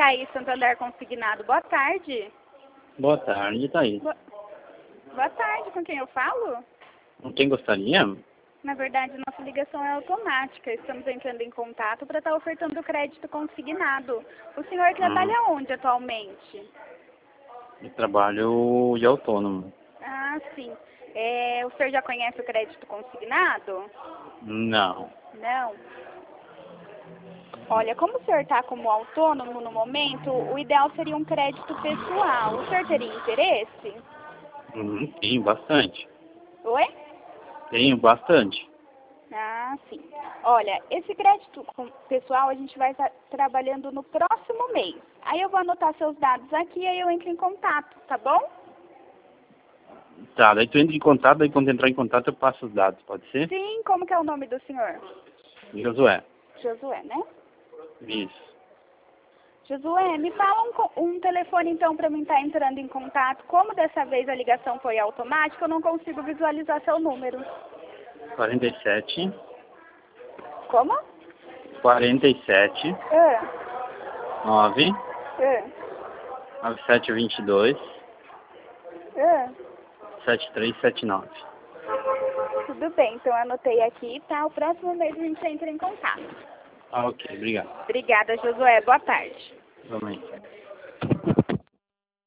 Thaís, Santander Consignado. Boa tarde. Boa tarde, Thaís. Boa tarde, com quem eu falo? Com quem gostaria? Na verdade, nossa ligação é automática. Estamos entrando em contato para estar ofertando o crédito consignado. O senhor trabalha onde atualmente? Eu trabalho de autônomo. Ah, sim. O senhor já conhece o crédito consignado? Não. Não. Olha, como o senhor está como autônomo no momento, o ideal seria um crédito pessoal. O senhor teria interesse? Tenho bastante. Oi? Tenho bastante. Ah, sim. Olha, esse crédito pessoal a gente vai estar trabalhando no próximo mês. Aí eu vou anotar seus dados aqui e aí eu entro em contato, tá bom? Tá, daí tu entra em contato, daí quando entrar em contato eu passo os dados, pode ser? Sim, como que é o nome do senhor? Josué. Josué, né? Isso. Josué, me fala um telefone então para mim estar entrando em contato. Como dessa vez a ligação foi automática, eu não consigo visualizar seu número. 47. Como? 47. 9. 9722. 7379. Tudo bem, então eu anotei aqui, tá? O próximo mês a gente entra em contato. Ah, ok, obrigado. Obrigada, Josué. Boa tarde. Vamos aí.